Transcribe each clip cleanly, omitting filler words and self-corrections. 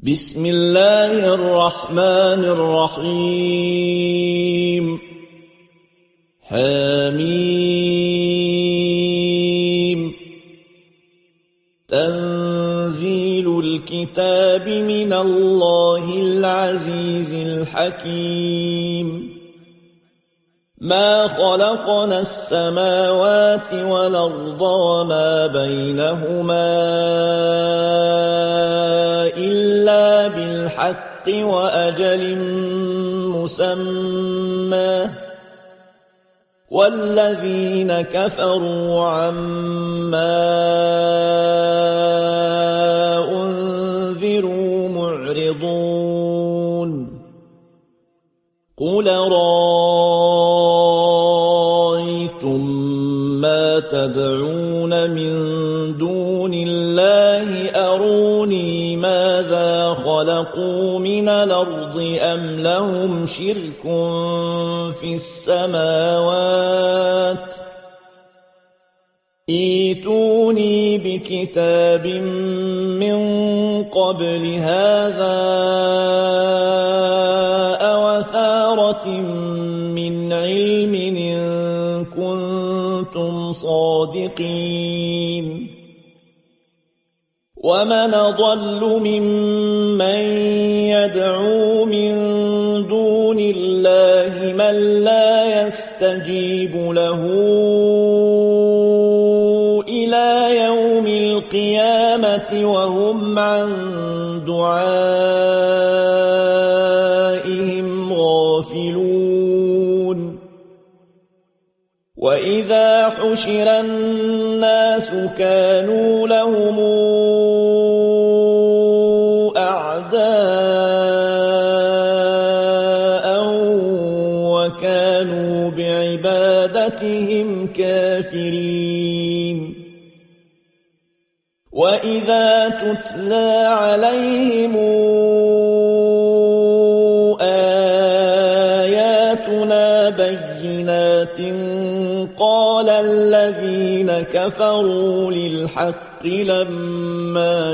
بسم الله الرحمن الرحيم حميم تنزيل الكتاب من الله العزيز الحكيم ما خلقنا السماوات والأرض وما بينهما إلا بالحق وأجل مسمى والذين كفروا عما أنذروا معرضون قل رأيتم ما تدعون من دون الله أروني ماذا خلقوا من الأرض أم لهم شرك في السماوات ائتوني بكتاب من قبل هذا أو أثارة من علم إن كنتم صادقين ومن أضل ممن يدعو من دون الله من لا يستجيب له إلى يوم القيامة وهم عن دعائهم غافلون وإذا حشر الناس كانوا لهم أعداء وكانوا بعبادتهم كافرين وإذا تتلى عليهم آياتنا بينات قال الذين كفروا للحق لما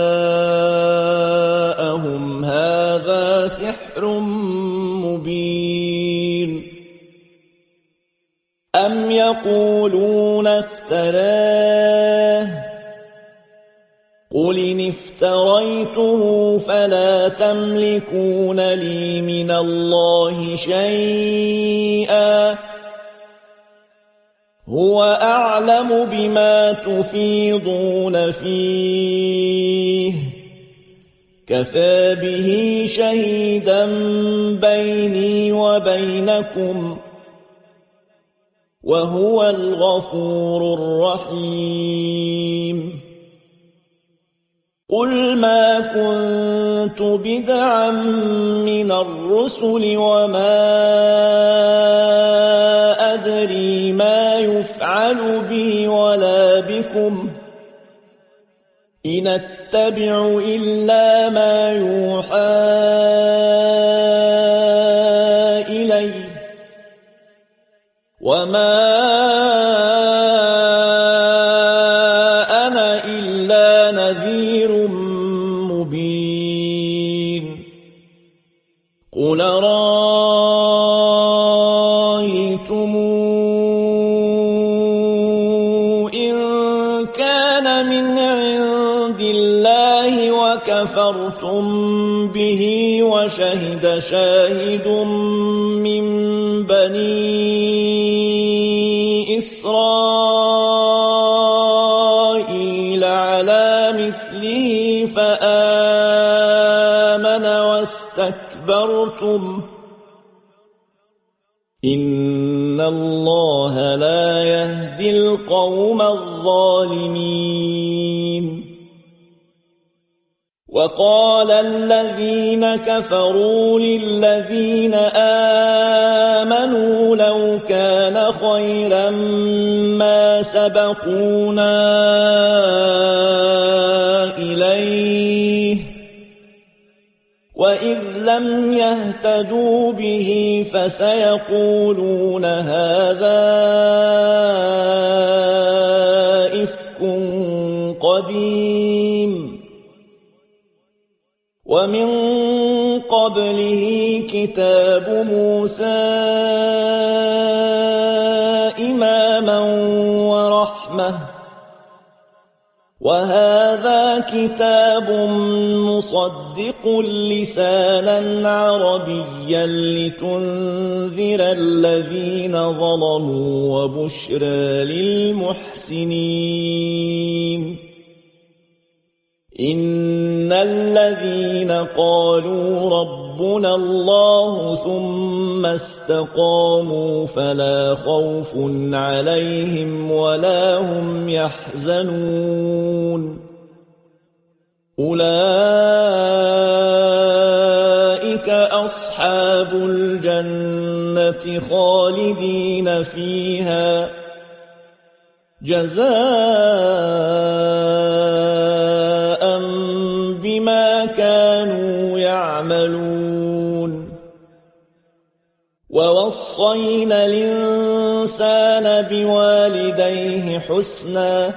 جاءهم هذا سحر مبين أم يقولون افتراه قل إن افتريته فلا تملكون لي من الله شيئا هو أعلم بما تفيضون فيه كفى به شهيدا بيني وبينكم وهو الغفور الرحيم قل ما كنت بدعا من الرسل وما أدري ما يفعل بي ولا بكم إن أتبع إلا ما يوحى إلي وما أنا إلا نذير مبين قل رأيتم إن كان من عند الله وكفرتم به وشهد شاهد من بني إسرائيل على مثله فآمن واستكبرتم إن الله لا يهدي القوم الظالمين وقال الذين كفروا للذين آمنوا لو كان خيرا ما سبقونا إليه وإذ لم يهتدوا به فسيقولون هذا إفك قديم ومن قبله كتاب موسى إماما ورحمة، وهذا كتاب مصدق لسانا عربيا لتنذر الذين ظلموا وبشرى للمحسنين. إن الذين قالوا ربنا الله ثم استقاموا فلا خوف عليهم ولا هم يحزنون. أولئك أصحاب الجنة خالدين فيها جزاء بما كانوا يعملون. ووصينا الإنسان بوالديه حسنا،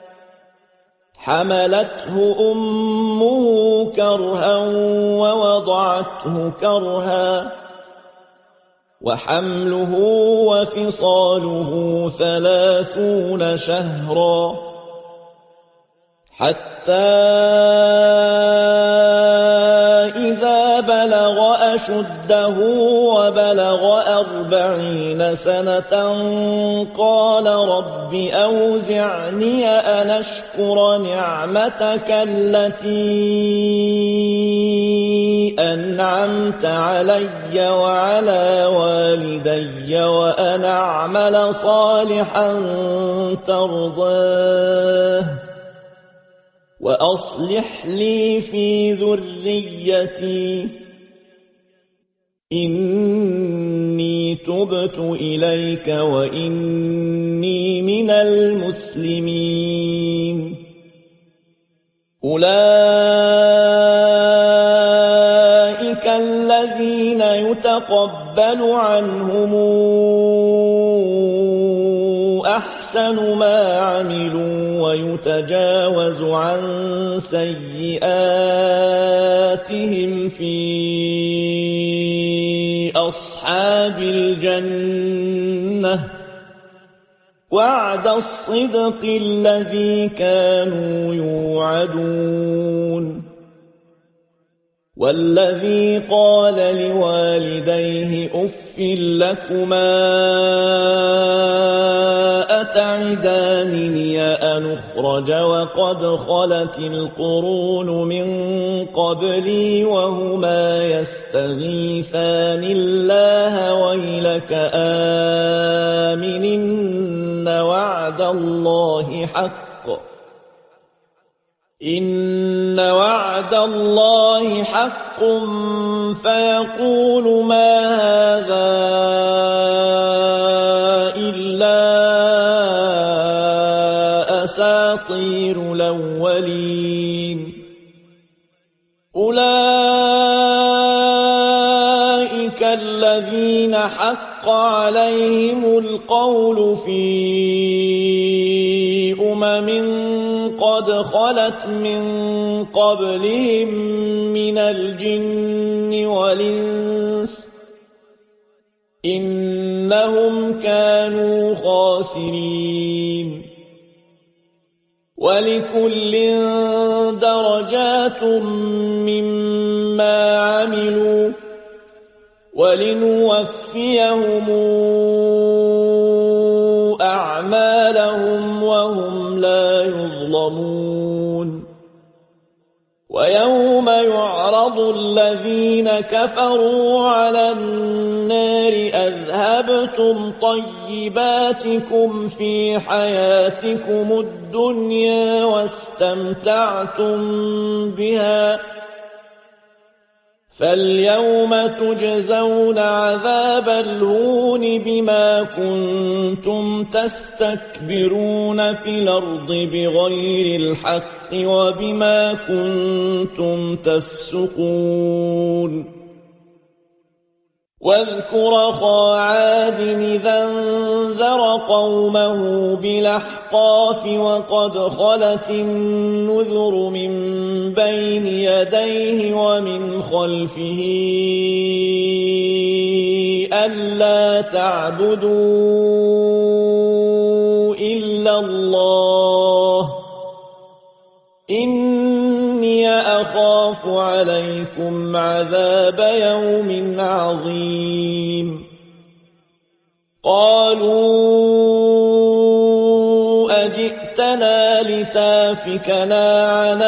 حملته أمه كرها ووضعته كرها، وحمله وفصاله 30 شهرا، حتى إذا بلغ أشده وبلغ 40 سنة قال رب أوزعني أن أشكر نعمتك التي أنعمت علي وعلى والدي وأن أعمل صالحا ترضاه وأصلح لي في ذريتي إني تبت إليك وإني من المسلمين. أولئك الذين يتقبل عنهم أحسن ما عملوا ويتجاوز عن سيئاتهم في أصحاب الجنة وعد الصدق الذي كانوا يوعدون. والذي قال لوالديه أف لكما أتعدانني أن أخرج وقد خلت القرون من قبلي وهما يستغيثان الله ويلك آمن إن وعد الله حق إن وعد الله حق فيقول ما هذا إلا أساطير الأولين. أولئك الذين حق عليهم القول في قد خلت من قبلهم من الجن والإنس إنهم كانوا خاسرين. ولكل درجات مما عملوا ولنوفيهم أعمالهم وهم لا يظلمون. ويوم يعرض الذين كفروا على النار أذهبتم طيباتكم في حياتكم الدنيا واستمتعتم بها فاليوم تجزون عذاب الهون بما كنتم تستكبرون في الأرض بغير الحق وبما كنتم تفسقون. واذكر أخا عاد إذا انذر قومه بالأحقاف وقد خلت النذر من بين يديه ومن خلفه ألا تعبدوا إلا الله إني أخاف عليكم عذاب يوم عظيم قالوا أجئتنا لتافكنا عن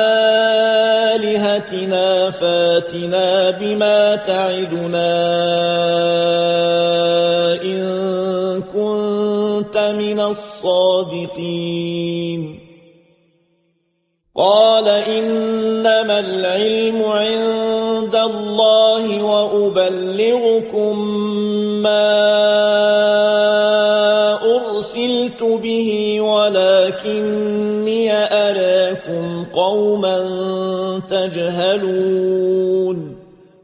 آلهتنا فاتنا بما تعدنا إن كنت من الصادقين قال إنما العلم عند الله وأبلغكم ما أرسلت به ولكني أراكم قوما تجهلون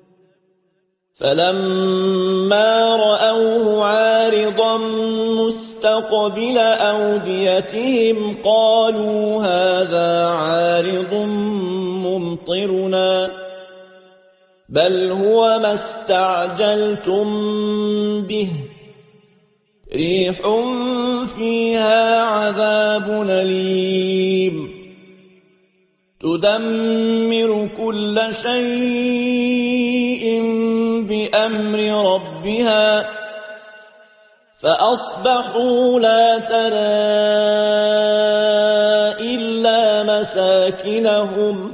فلما رأوه عارضا مستقبل أوديتهم قالوا هذا عارض ممطرنا بل هو ما استعجلتم به ريح فيها عذاب أليم تدمر كل شيء بأمر ربها فأصبحوا لا ترى إلا مساكنهم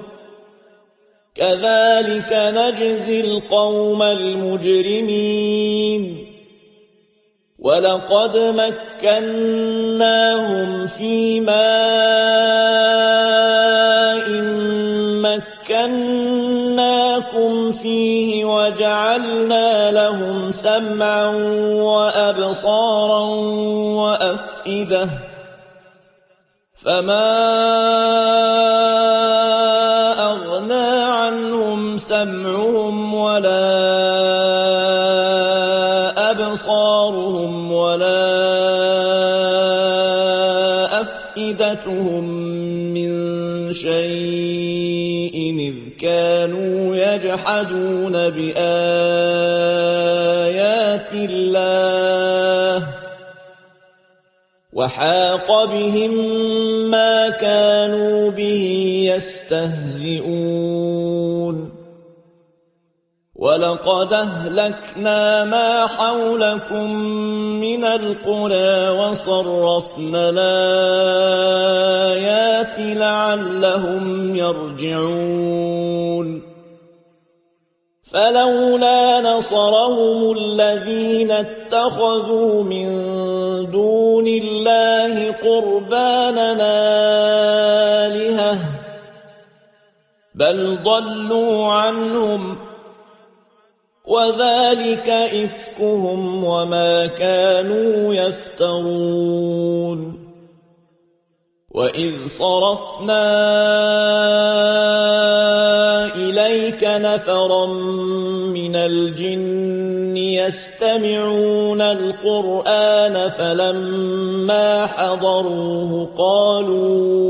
كذلك نجزي القوم المجرمين ولقد مكناهم في ماء مكناكم فيه وجعلنا لهم سمعا وأبصارا وأفئدة فما أغنى عنهم سمعهم ولا أبصارهم ولا أفئدتهم من شيء إذ كانوا يجحدون بآيات الله وحاق بهم ما كانوا به يستهزئون ولقد أهلكنا ما حولكم من القرى وصرفنا الآيات لعلهم يرجعون فلولا نصرهم الذين اتخذوا من دون الله قربانا آلهة بل ضلوا عنهم وذلك إفكهم وما كانوا يفترون وإذ صرفنا إليك نفرا من الجن يستمعون القرآن فلما حضروه قالوا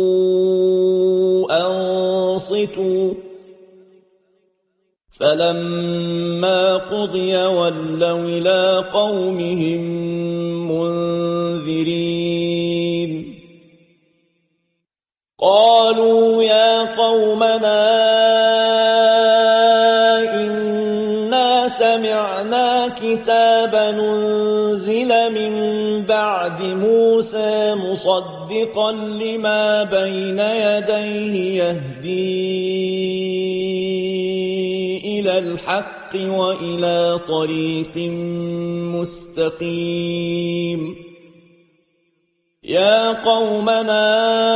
أنصتوا فلما قضي ولوا إلى قومهم منذرين قالوا يا قومنا إنا سمعنا كتابا أنزل من بعد موسى مصدقا لما بين يديه يهدي إلى الحق وإلى طريق مستقيم يا قومنا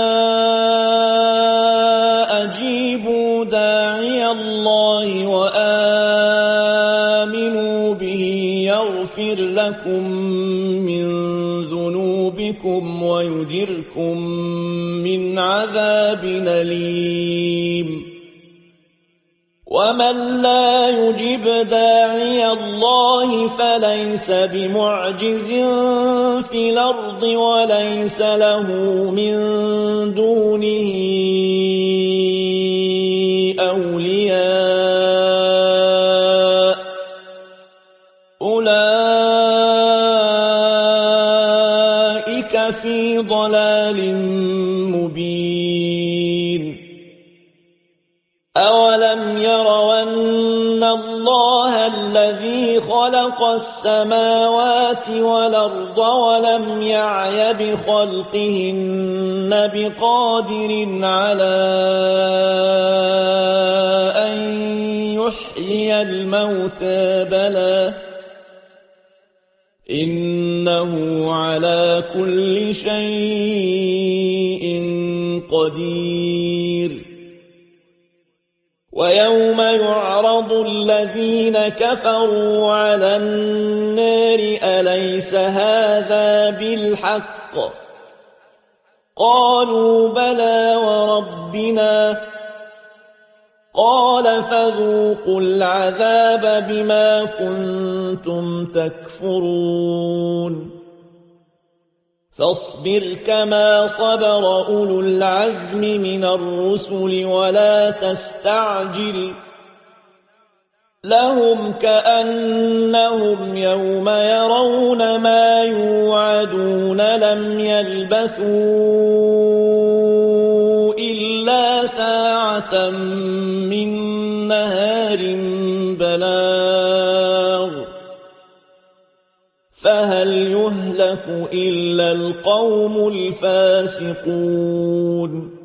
أجيبوا داعي الله وآمنوا به يغفر لكم من ذنوبكم ويجركم من عذاب أليم ومن لا يجب داعي الله فليس بمعجز في الأرض وليس له من دونه أولياء أولئك في ضلال مبين أولم يروا أن الله الذي خلق السماوات والأرض ولم يعي بخلقهن بقادر على أن يحيي الموتى بلى إنه على كل شيء قدير ويوم يعرض الذين كفروا على النار أليس هذا بالحق قالوا بلى وربنا قال فذوقوا العذاب بما كنتم تكفرون فاصبر كما صبر أولو العزم من الرسل ولا تستعجل لهم كأنهم يوم يرون ما يوعدون لم يلبثوا إلا ساعة من نهار بلاغ فهل يهلك إلا القوم الفاسقون